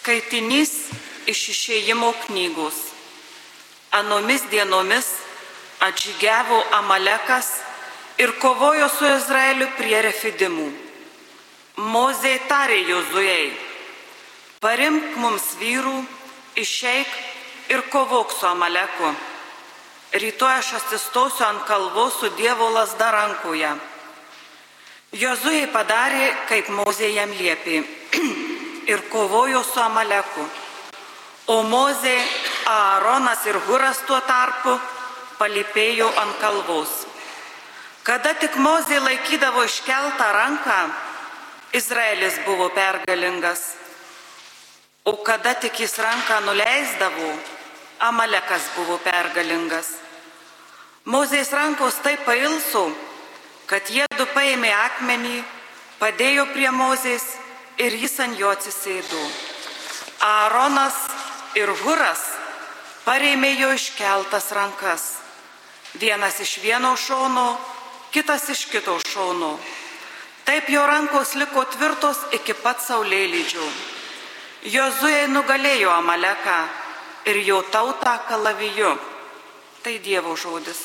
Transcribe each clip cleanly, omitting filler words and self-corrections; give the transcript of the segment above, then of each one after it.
Skaitinys iš Išėjimo knygos. Anomis dienomis atžygiavo Amalekas ir kovojo su Izraeliu prie Refidimų. Mozė tarė Jozuei: parimk mums vyrų, išeik ir kovok su Amaleku. Rytoj aš atsistosiu ant kalvos su Dievo lazda rankoje. Jozuei padarė, kaip Mozė jam liepė, ir kovojo su Amaleku. O Mozė, Aaronas ir Huras tuo tarpu palypėjo ant kalvos. Kada tik Mozė laikydavo iškeltą ranką, Izraelis buvo pergalingas. O kada tik jis ranką nuleisdavo, Amalekas buvo pergalingas. Mozės rankos taip pailso, kad jiedu paėmė akmenį, padėjo prie Mozės ir jis ant jo atsisėdo. Aaronas ir Huras parėmė jo iškeltas rankas. Vienas iš vieno šono, kitas iš kito šono. Taip jo rankos liko tvirtos iki pat saulėlydžio. Jozuė nugalėjo Amaleką ir jo tautą kalaviju. Tai Dievo žodis.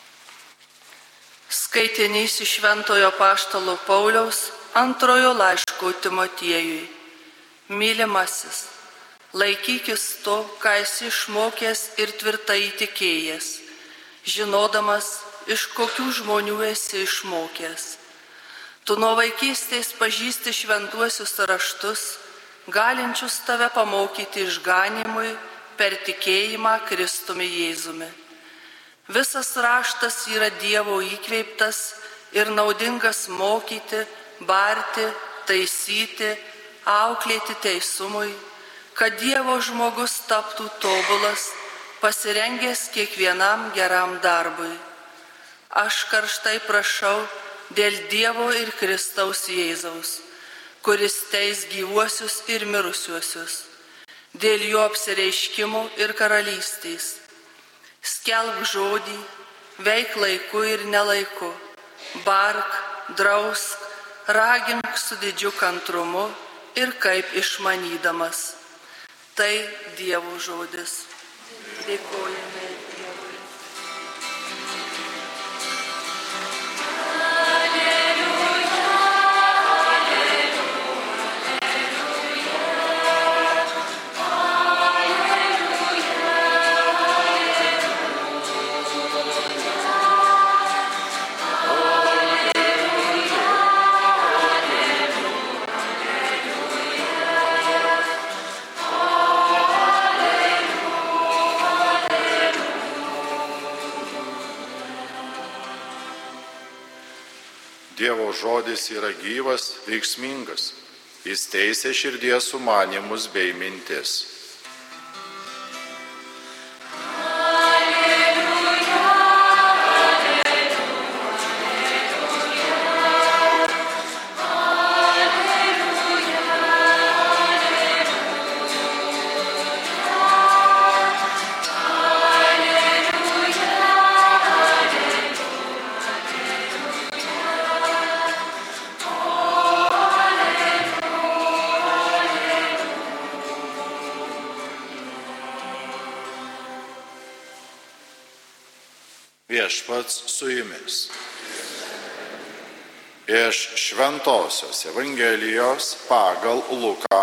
Skaitinys iš Šventojo Apaštalo Pauliaus antrojo laiško laišku Timotiejui. Mylimasis, laikykis to, ką esi išmokęs ir tvirtai įtikėjęs, žinodamas, iš kokių žmonių esi išmokęs. Tu nuo vaikystės pažįsti šventuosius raštus, galinčius tave pamokyti išganymui per tikėjimą Kristumi Jėzumi. Visas raštas yra Dievo įkvėptas ir naudingas mokyti, barti, taisyti, auklėti teisumui, kad Dievo žmogus taptų tobulas, pasirengęs kiekvienam geram darbui. Aš karštai prašau dėl Dievo ir Kristaus Jėzaus, kuris teis gyvuosius ir mirusiuosius, dėl jo apsireiškimo ir karalystės. Skelbk žodį, veik laiku ir nelaiku, bark, drausk, ragink su didžiu kantrumu ir kaip išmanydamas. Tai Dievo žodis. Dėkojame Dievui. Dievo žodis yra gyvas, veiksmingas. Jis teisia širdies sumanymus bei mintis. Viešpats su jumis. Iš Šventosios Evangelijos pagal Luką.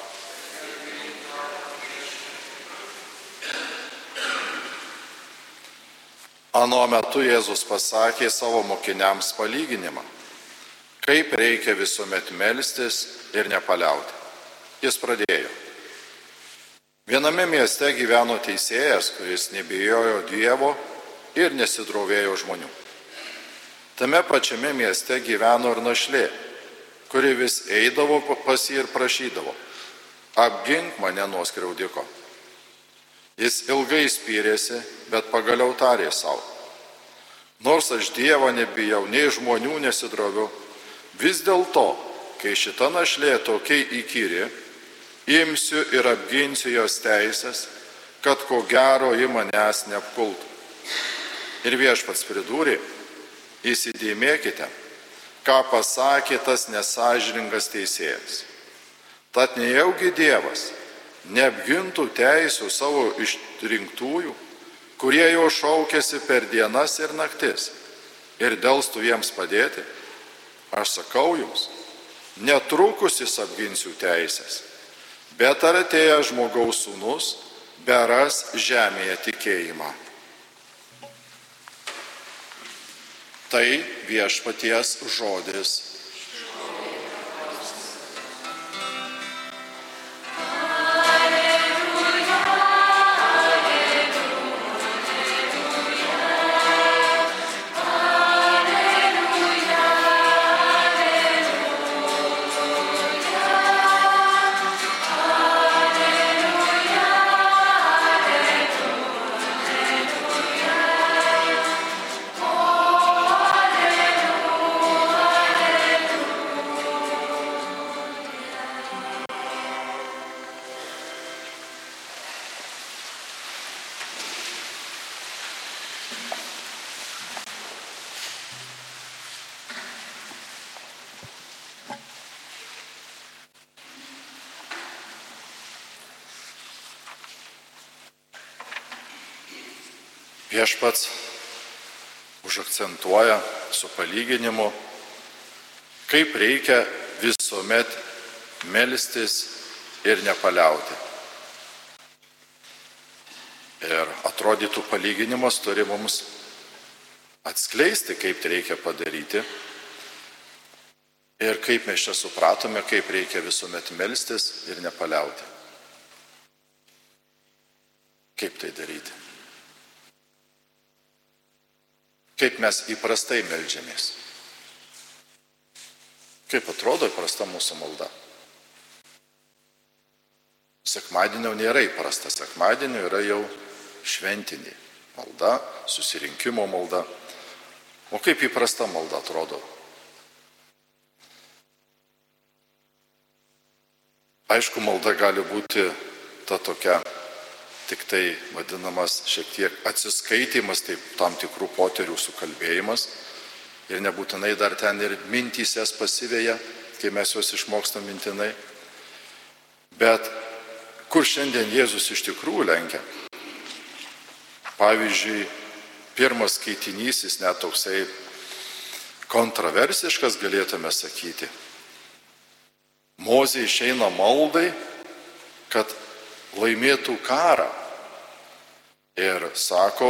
Anuo metu Jėzus pasakė savo mokiniams palyginimą, kaip reikia visuomet melstis ir nepaliauti. Jis pradėjo. Viename mieste gyveno teisėjas, kuris nebijojo Dievo ir nesidrovėjo žmonių. Tame pačiame mieste gyveno ir našlė, kuri vis eidavo pas jį ir prašydavo: apgink mane nuo skriaudiko. Jis ilgai spyrėsi, bet pagaliau tarė sau: nors aš Dievo nebijau, nei žmonių nesidroviu, vis dėlto, kai šita našlė tokia įkyri, imsiu ir apginsiu jos teisės, kad ko gero ji manęs neapkultų. Ir Viešpats pridūrė: įsidėmėkite, ką pasakė tas nesąžiningas teisėjas. Tad nejaugi Dievas neapgintų teisių savo išrinktųjų, kurie jo šaukiasi per dienas ir naktis, ir delstų jiems padėti? Aš sakau jums, netrukus jis apginsiu teisės, bet ar atėjęs žmogaus sūnus beras žemėje tikėjimą? Tai Viešpaties žodis. Viešpats užakcentuoja su palyginimu, kaip reikia visuomet melstis ir nepaliauti. Ir atrodytų palyginimas turi mums atskleisti, kaip tai reikia padaryti ir kaip mes čia supratome, kaip reikia visuomet melstis ir nepaliauti. Kaip tai daryti? Kaip mes įprastai meldžiamės? Kaip atrodo įprasta mūsų malda? Sekmadienio nėra įprasta, sekmadienio yra jau šventinė malda, susirinkimo malda. O kaip įprasta malda atrodo? Aišku, malda gali būti ta tokia, tik tai vadinamas šiek tiek atsiskaitimas, taip tam tikrų poterių sukalbėjimas. Ir nebūtinai dar ten ir mintys jas pasiveja, kai mes juos išmokstam mintinai. Bet kur šiandien Jėzus iš tikrųjų lenkia? Pavyzdžiui, pirmas skaitinys, jis net toksai kontroversiškas, galėtume sakyti. Mozė išeina maldai, kad laimėtų karą. Ir sako,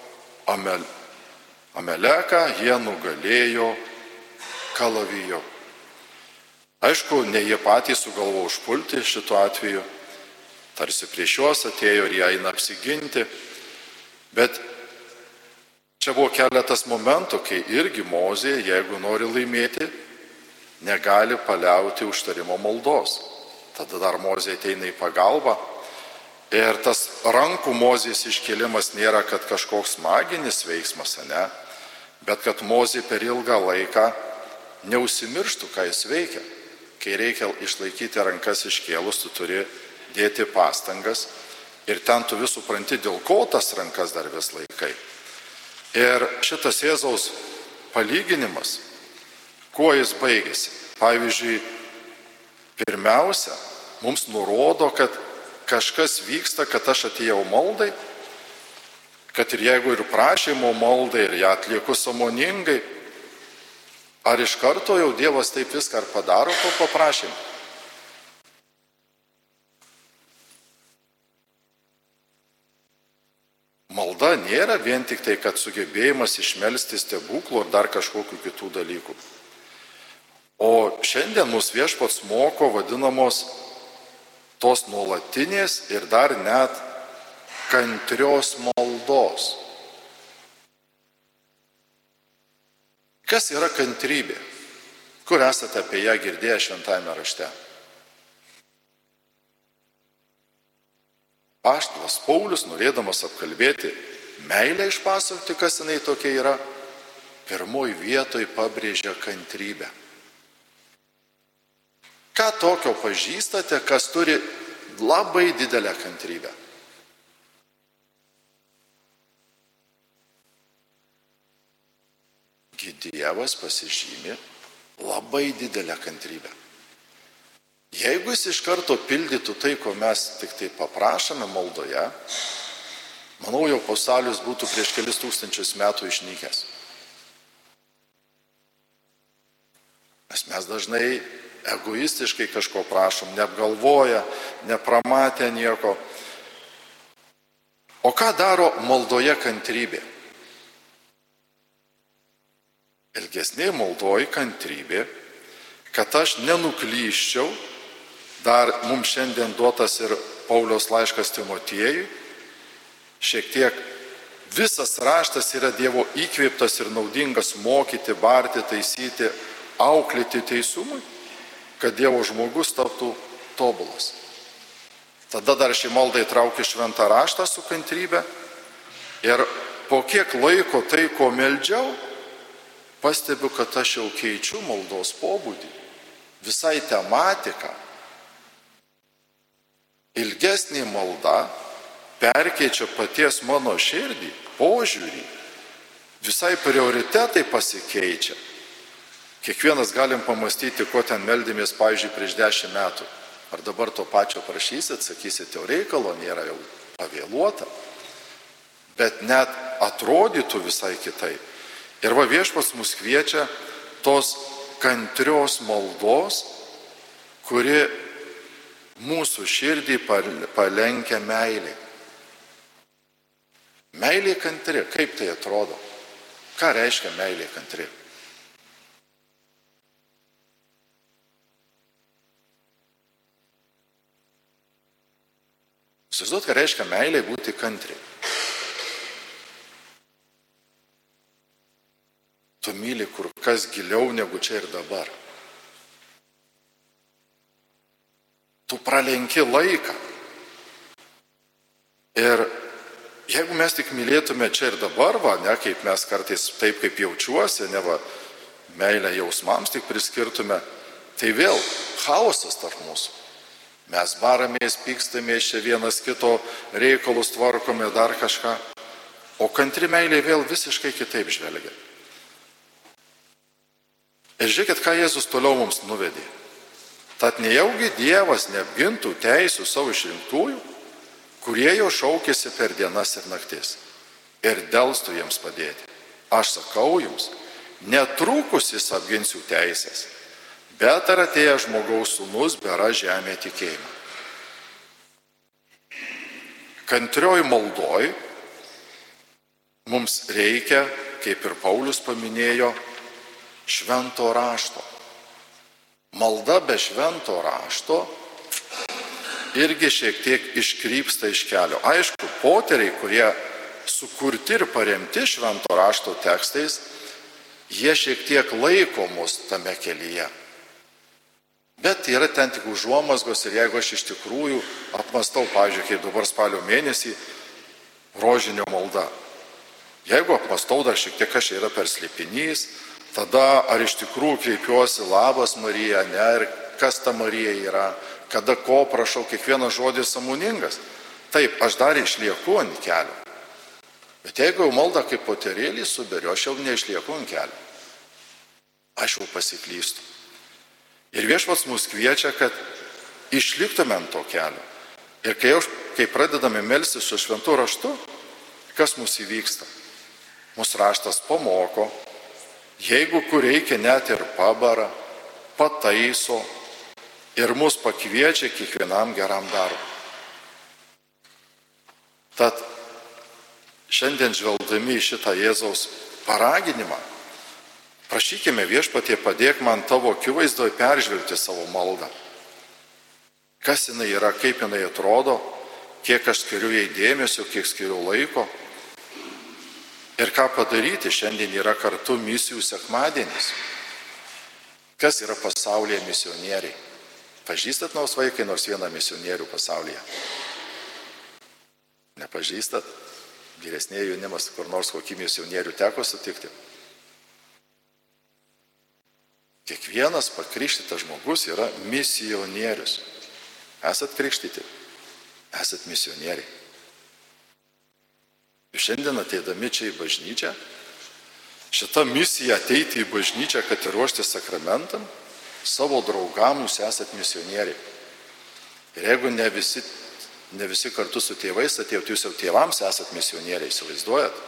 Ameleką jie nugalėjo kalavijo. Aišku, ne jie patys sugalvo užpulti šituo atveju, tarsi prieš juos atėjo ir jie eina apsiginti. Bet čia buvo keletas momentų, kai irgi Mozė, jeigu nori laimėti, negali paliauti užtarimo maldos. Tada dar Mozė ateina į pagalbą. Ir tas rankų Mozės iškėlimas nėra, kad kažkoks maginis veiksmas, ne? Bet kad Mozė per ilgą laiką neužsimirštų, ką jis veikia. Kai reikia išlaikyti rankas iškėlus, tu turi dėti pastangas ir ten tu vis supranti, dėl ko tas rankas dar vis laikai. Ir šitas Jėzaus palyginimas, kuo jis baigėsi? Pavyzdžiui, pirmiausia, mums nurodo, kad kažkas vyksta, kad aš atėjau maldai, kad ir jeigu ir prašymo maldai, ir ją atlieku sąmoningai, ar iš karto jau Dievas taip viską ar padaro po paprašymą? Malda nėra vien tik tai, kad sugebėjimas išmelsti stebuklų ar dar kažkokių kitų dalykų. O šiandien mūsų Viešpats moko vadinamos tos nuolatinės ir dar net kantrios maldos. Kas yra kantrybė? Kur esate apie ją girdėję Šventajame rašte? Apaštalas Paulius, norėdamas apkalbėti meilę išpasakoti, kas jinai tokia yra, pirmoj vietoj pabrėžia kantrybę. Ką tokio pažįstate, kas turi labai didelę kantrybę? Dievas pasižymi labai didelę kantrybę. Jeigu jis iš karto pildytų tai, ko mes tik tai paprašome maldoje, manau, jau pasaulis būtų prieš kelis tūkstančius metų išnykęs. Nes mes dažnai egoistiškai kažko prašom, neapgalvoję, nepramatę nieko. O ką daro maldoje kantrybė? Ilgesnė maldoji kantrybė, kad aš nenuklyščiau, dar mums šiandien duotas ir Pauliaus laiškas Timotiejui, šiek tiek visas raštas yra Dievo įkvėptas ir naudingas mokyti, barti, taisyti, auklėti teisumui, kad Dievo žmogus taptų tobulas. Tada dar šį maldą įtraukia šventą raštą su kantrybė ir po kiek laiko tai, ko meldžiau, pastebiu, kad aš jau keičiu maldos pobūdį, visai tematiką. Ilgesnė malda perkeičia paties mano širdį, požiūrį, visai prioritetai pasikeičia. Kiekvienas galim pamastyti, ko ten meldėmės, pavyzdžiui, prieš 10 metų. Ar dabar to pačio prašysit, sakysit, jau reikalo nėra, jau pavėluota. Bet net atrodytų visai kitaip. Ir va Viešpats mus kviečia tos kantrios maldos, kuri mūsų širdį palenkia meilė. Meilė kantri, kaip tai atrodo? Ką reiškia meilė kantri? Įsivaizduot, ką reiškia meilė būti kantri. Tu myli kur kas giliau negu čia ir dabar. Tu pralenki laiką. Ir jeigu mes tik mylėtume čia ir dabar, kaip mes kartais taip kaip jaučiuosi, meilę jausmams tik priskirtume, tai vėl chaosas tarp mūsų. Mes baramės, pykstamės, čia vienas kito reikalus tvarkome, dar kažką. O kantri meilė vėl visiškai kitaip žvelgia. Ir žiūrėkit, ką Jėzus toliau mums nuvedė. Tad nejaugi Dievas neapgintų teisių savo išrinktųjų, kurie jo šaukėsi per dienas ir naktis, ir delstų jiems padėti. Aš sakau jums, netrukus jis apgins jų teisės, bet ar atėjęs žmogaus sūnus bėra žemėje tikėjimą. Kantrioj maldoj mums reikia, kaip ir Paulius paminėjo, švento rašto. Malda be švento rašto irgi šiek tiek iškrypsta iš kelio. Aišku, poteriai, kurie sukurti ir paremti švento rašto tekstais, jie šiek tiek laiko mus tame kelyje. Bet yra ten tik užuomazgos ir jeigu aš iš tikrųjų apmastau, pavyzdžiui, kaip dabar spalio mėnesį, rožinio malda. Jeigu apmastau dar šiek tiek, kas čia yra per slėpinys, tada ar iš tikrųjų kreipiuosi labas Marija, ne, ir kas ta Marija yra, kada ko prašau, kiekvienas žodis sąmoningas. Taip, aš dar išlieku ant kelio. Bet jeigu jau maldą kaip poterėlį suberiu, aš jau neišlieku ant kelio. Aš jau pasiklystu. Ir Viešpats mus kviečia, kad išliktume ant to kelio. Ir kai pradedame melstis su šventu raštu, kas mus įvyksta? Mūsų raštas pamoko, jeigu kur reikia net ir pabara, pataiso ir mus pakviečia kiekvienam geram darbui. Tad šiandien žvelgdami į šitą Jėzaus paraginimą, prašykime Viešpatie, padėk man tavo akivaizdoje peržvelgti savo maldą. Kas jinai yra, kaip jinai atrodo, kiek aš skiriu jai dėmesio, kiek skiriu laiko. Ir ką padaryti, šiandien yra kartu misijų sekmadienis. Kas yra pasaulyje misionieriai? Pažįstat nors vaikai nors vieną misionierių pasaulyje? Nepažįstat? Vyresnėje jaunimas, kur nors kokį misionierių teko sutikti? Kiekvienas pakrikštytas žmogus yra misionierius. Esat krikštyti, esat misionieriai. Ir šiandien ateidami čia į bažnyčią, šita misija ateiti į bažnyčią, kad ir ruošti sakramentam, savo draugam jūs esat misionieriai. Ir jeigu ne visi kartu su tėvais atėjot, jūs jau tėvams esat misionieriai, įsivaizduojat?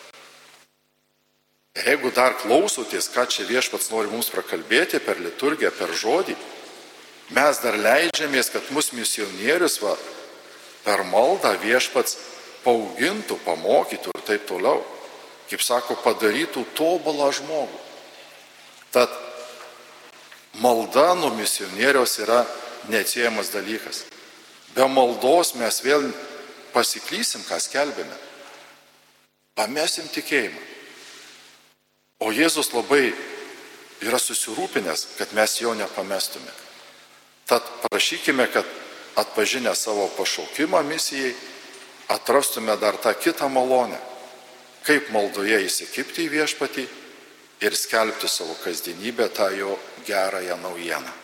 Ir jeigu dar klausotės, ką čia Viešpats nori mums prakalbėti per liturgiją, per žodį, mes dar leidžiamės, kad mūsų misionierius per maldą Viešpats paaugintų, pamokytų ir taip toliau. Kaip sako, padarytų tobulą žmogų. Tad malda nuo misionieriaus yra neatsiejamas dalykas. Be maldos mes vėl pasiklysim, ką skelbėme. Pamesim tikėjimą. O Jėzus labai yra susirūpinęs, kad mes jo nepamestume. Tad prašykime, kad atpažinę savo pašaukimą misijai, atrastume dar tą kitą malonę, kaip maldoje įsikibti į Viešpatį ir skelbti savo kasdienybę tą jo gerąją naujieną.